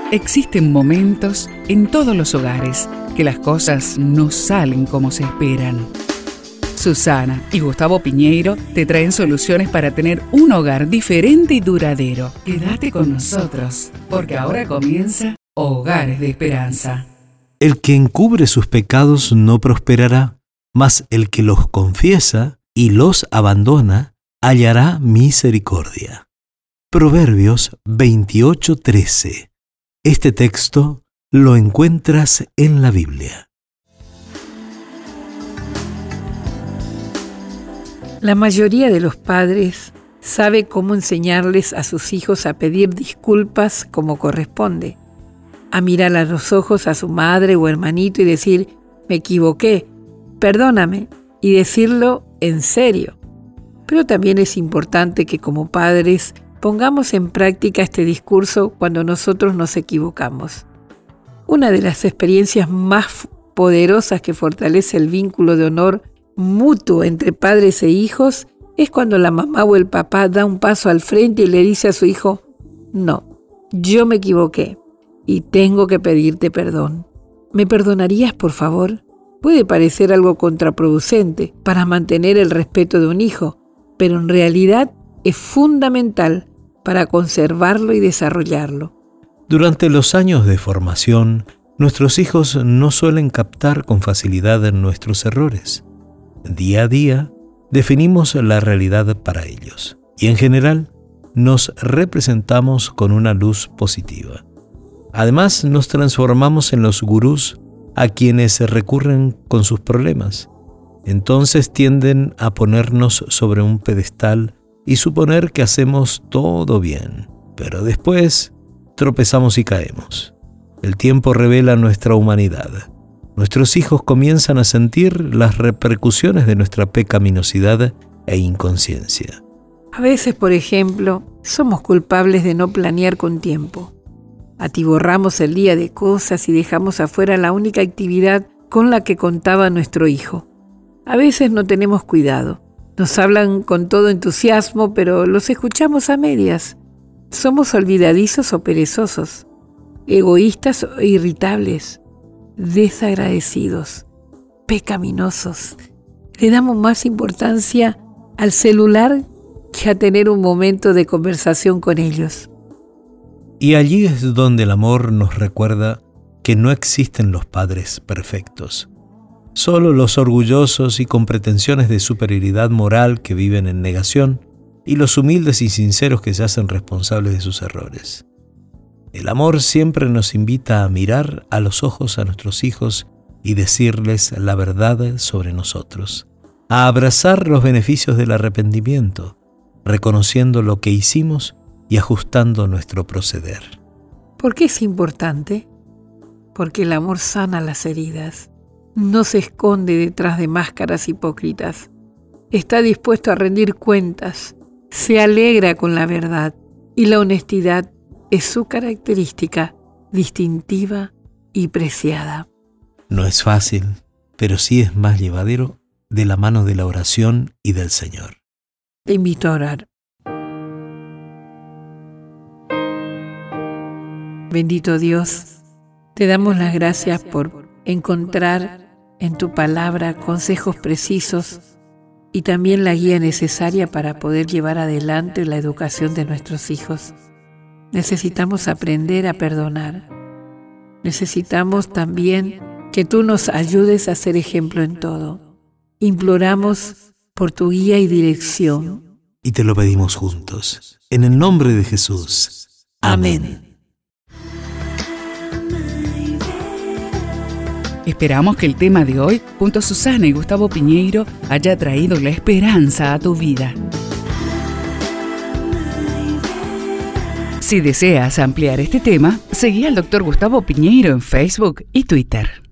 Existen momentos en todos los hogares que las cosas no salen como se esperan. Susana y Gustavo Piñeiro te traen soluciones para tener un hogar diferente y duradero. Quédate con nosotros, porque ahora comienza Hogares de Esperanza. El que encubre sus pecados no prosperará, mas el que los confiesa y los abandona hallará misericordia. Proverbios 28:13. Este texto lo encuentras en la Biblia. La mayoría de los padres sabe cómo enseñarles a sus hijos a pedir disculpas como corresponde, a mirar a los ojos a su madre o hermanito y decir, me equivoqué, perdóname, y decirlo en serio. Pero también es importante que como padres pongamos en práctica este discurso cuando nosotros nos equivocamos. Una de las experiencias más poderosas que fortalece el vínculo de honor mutuo entre padres e hijos es cuando la mamá o el papá da un paso al frente y le dice a su hijo, no, yo me equivoqué y tengo que pedirte perdón. ¿Me perdonarías, por favor? Puede parecer algo contraproducente para mantener el respeto de un hijo, pero en realidad es fundamental para conservarlo y desarrollarlo. Durante los años de formación, nuestros hijos no suelen captar con facilidad nuestros errores. Día a día, definimos la realidad para ellos y en general nos representamos con una luz positiva. Además, nos transformamos en los gurús a quienes recurren con sus problemas. Entonces tienden a ponernos sobre un pedestal y suponer que hacemos todo bien, pero después tropezamos y caemos. El tiempo revela nuestra humanidad. Nuestros hijos comienzan a sentir las repercusiones de nuestra pecaminosidad e inconsciencia. A veces, por ejemplo, somos culpables de no planear con tiempo. Atiborramos el día de cosas y dejamos afuera la única actividad con la que contaba nuestro hijo. A veces no tenemos cuidado. Nos hablan con todo entusiasmo, pero los escuchamos a medias. Somos olvidadizos o perezosos, egoístas o irritables, desagradecidos, pecaminosos. Le damos más importancia al celular que a tener un momento de conversación con ellos. Y allí es donde el amor nos recuerda que no existen los padres perfectos. Solo los orgullosos y con pretensiones de superioridad moral que viven en negación y los humildes y sinceros que se hacen responsables de sus errores. El amor siempre nos invita a mirar a los ojos a nuestros hijos y decirles la verdad sobre nosotros, a abrazar los beneficios del arrepentimiento, reconociendo lo que hicimos y ajustando nuestro proceder. ¿Por qué es importante? Porque el amor sana las heridas. No se esconde detrás de máscaras hipócritas. Está dispuesto a rendir cuentas. Se alegra con la verdad. Y la honestidad es su característica distintiva y preciada. No es fácil, pero sí es más llevadero de la mano de la oración y del Señor. Te invito a orar. Bendito Dios, te damos las gracias por encontrar en tu palabra consejos precisos y también la guía necesaria para poder llevar adelante la educación de nuestros hijos. Necesitamos aprender a perdonar. Necesitamos también que tú nos ayudes a ser ejemplo en todo. Imploramos por tu guía y dirección. Y te lo pedimos juntos, en el nombre de Jesús. Amén. Esperamos que el tema de hoy, junto a Susana y Gustavo Piñeiro, haya traído la esperanza a tu vida. Si deseas ampliar este tema, seguí al Dr. Gustavo Piñeiro en Facebook y Twitter.